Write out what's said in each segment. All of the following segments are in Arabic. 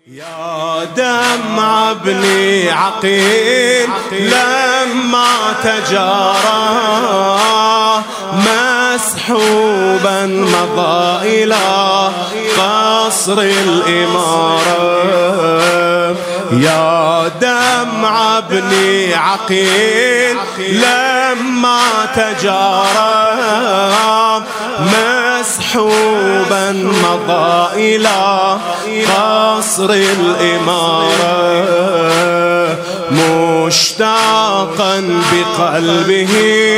يا دمع ابن عقيل لما تجارى مسحوبا مضى إلى قصر الإمارة. يا دمع ابن عقيل لما تجارى مسحوبا مضى إلى قصر الإمارة مشتاقا بقلبه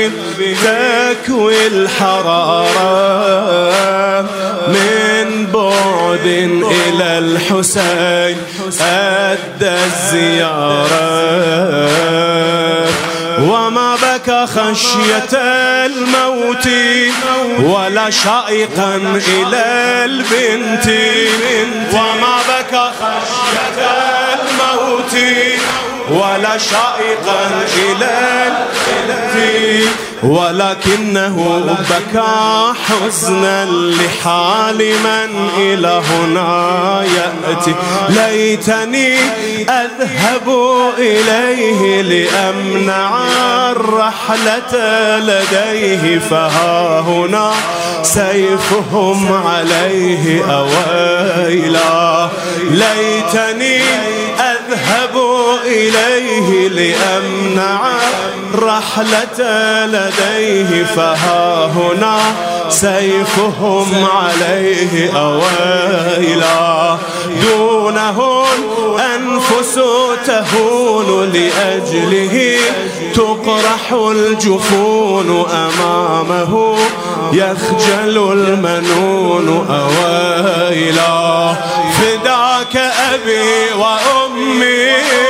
تكوي الحرارة من بعد إلى الحسين أدى الزيارة وما بكى خشية الموت ولا شائقا إلى البنت وما بكى خشية الموت ولا شائقا إلى البنت ولكنه بكى حزنا لحال من إلى هنا يأتي. ليتني أذهب إليه لأمنع الرحلة لديه فها هنا سيفهم عليه أويلا. ليتني أذهب إليه لأمنع الرحلة لديه فها هنا سيفهم عليه أويلا. دونهم أنفس تهون لأجله تقرح الجفون أمامه يخجل المنون أويلا. فداك أبي وأمي